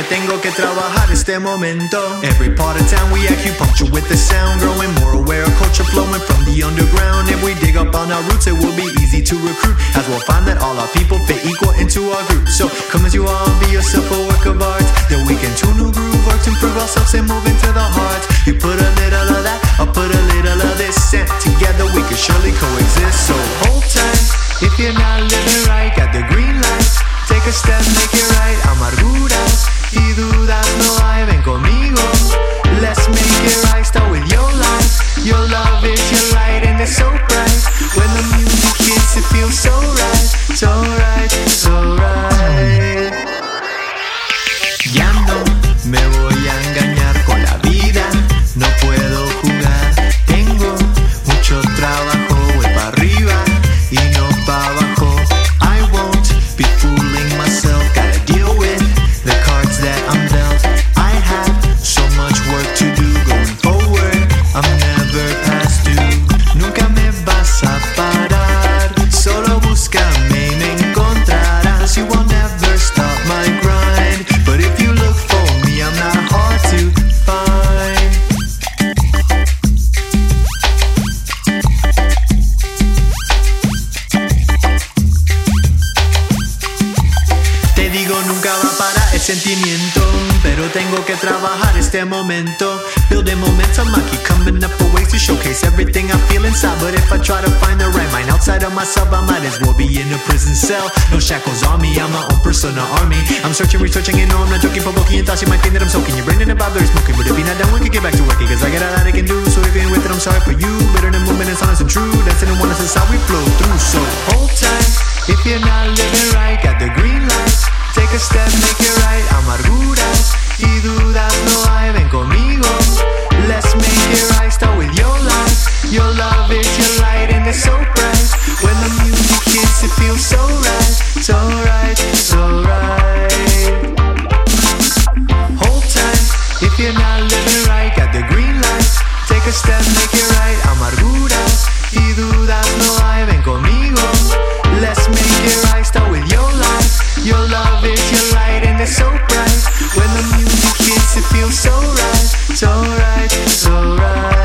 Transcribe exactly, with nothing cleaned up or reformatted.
tengo que trabajar este momento. Every part of town we acupuncture with the sound, growing more aware of culture flowing from the underground. If we dig up on our roots, it will be easy to recruit, as we'll find that all our people fit equal into our group. So come as you are, be yourself a work of art, then we can tune a groove, work to improve ourselves and move into the heart. You put a little of that, I'll put a little of this, and together we can surely coexist. So hold tight, if you're not living right, got the green light. Take a step, make it right. Amarguras y dudas no hay, ven conmigo. Let's make it right, start with your life. Your love is your light and it's so bright. When the music hits, it feels so right. So right, so right. Ya no me voy a engañar con la vida, no puedo jugar. Tengo mucho trabajo, voy para arriba y no para abajo. I won't be fooling myself, gotta deal with the cards that I'm dealt. I have so much work to do going forward, I'm never past due. Nunca me vas a parar, solo búscame y me encontrarás. You will never stop my grind, but if you look for me, I'm not hard to find. Te digo, nunca va a parar el sentimiento, pero tengo que trabajar este momento. Building momentum, I keep coming up with ways to showcase everything I feel inside. But if I try to find the right mind outside of myself, I might as well be in a prison cell. No shackles on me, I'm my own personal army. I'm searching, researching, and no, I'm not joking, provoking. You thought you might think that I'm soaking your brain in about very smoking, but if you're not done, we can get back to working, cause I got a lot I can do. So if you ain't with it, I'm sorry for you. Better than movement, it's honest and true. Dancing and oneness is how we flow through. So hold tight, if you're not living right, got the green light. Take a step, make it right. Amarguras y dudas no hay, ven conmigo. Let's make it right, start with your life. Your love is your light and it's so bright. When the music hits, it feels so right. So right, so right. Hold tight, if you're not living right, got the green light. Take a step, make it right. Amarguras y dudas no hay, ven conmigo. Let's make it right, start with your life. Your love is your light and it's so bright. When the music hits, it feels so right. So right, so right.